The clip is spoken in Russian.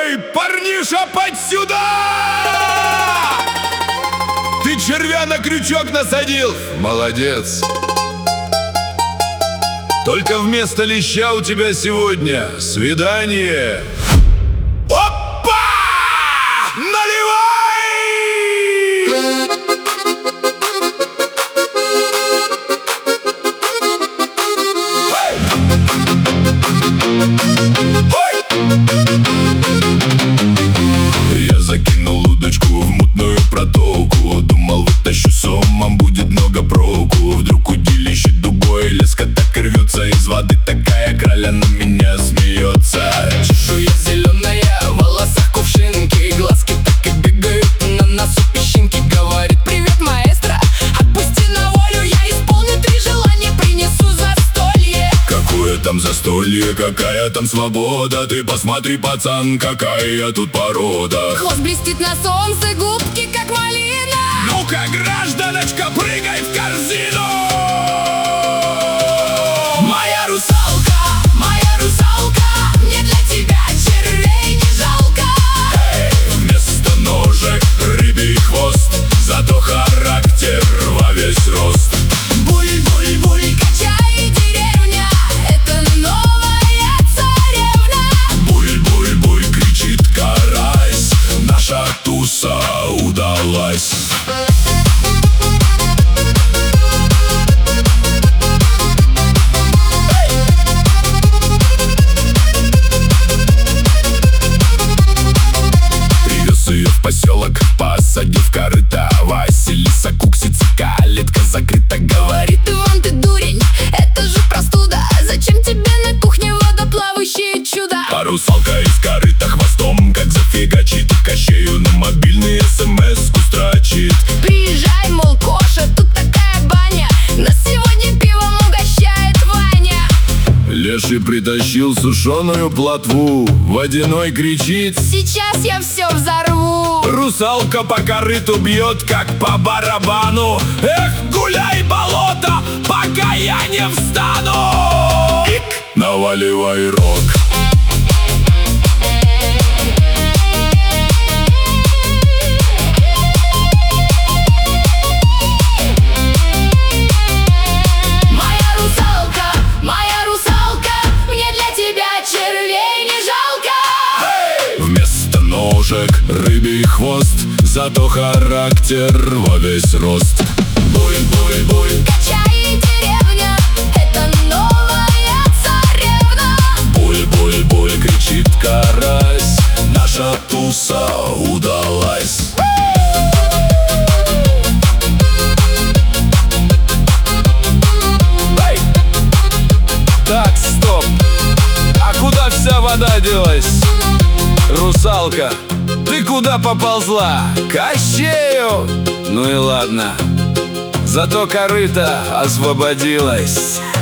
Эй, парниша, подь сюда! Ты червя на крючок насадил? Молодец. Только вместо леща у тебя сегодня свидание. Опа! Наливай! Я закинул удочку в мутную протоку. Думал, вытащу сомом, будет много проку. Вдруг удилище дугой, леска так и рвется из воды. Такая краля на меня смеется. Чешуя зеленая, в волосах кувшинки, глазки так и бегают, на носу песчинки. Говорит: привет, маэстро, отпусти на волю, я исполню 3 желания, принесу застолье. Какое там застолье, какая там свобода. Ты посмотри, пацан, какая тут порода. Хвост блестит на солнце, губки как малина. Ну-ка, гражданочка, прыгай в корзину. Моя русалка, мне для тебя червей не жалко. Вместо ножек рыбий хвост, зато характер во весь рост. Буль-буль-буль, качай, деревня, это новая царевна. Буль-буль-буль, кричит карась, наша туса удалась. Привез ее в поселок, посадил в корыто. Василиса куксится, калитка закрыта. Говорит: Иван, ты дурень, это же простуда. Зачем тебе на кухне водоплавающее чудо? а русалка из корыта хвостом как зафигачит. Кощею на мобильный смс-ку строчит. Приезжай, мол, Коша, тут такая баня, нас сегодня пивом угощает Ваня. Леший притащил сушеную плотву, водяной кричит: Сейчас я все взорву. русалка по корыту бьет, как по барабану. Эх, гуляй, болото, пока я не встану. Ик! Наваливай рок. Моя русалка, мне для тебя червей не жалко. Вместо ножек рыбий хвост, зато характер во весь рост. Буль-буль-буль, Качай, деревня, это новая царевна. буль-буль-буль, кричит карась, наша туса удалась. Так, стоп! А куда вся вода делась? Русалка, ты куда поползла? К Кощею? Ну и ладно. Зато корыто освободилась.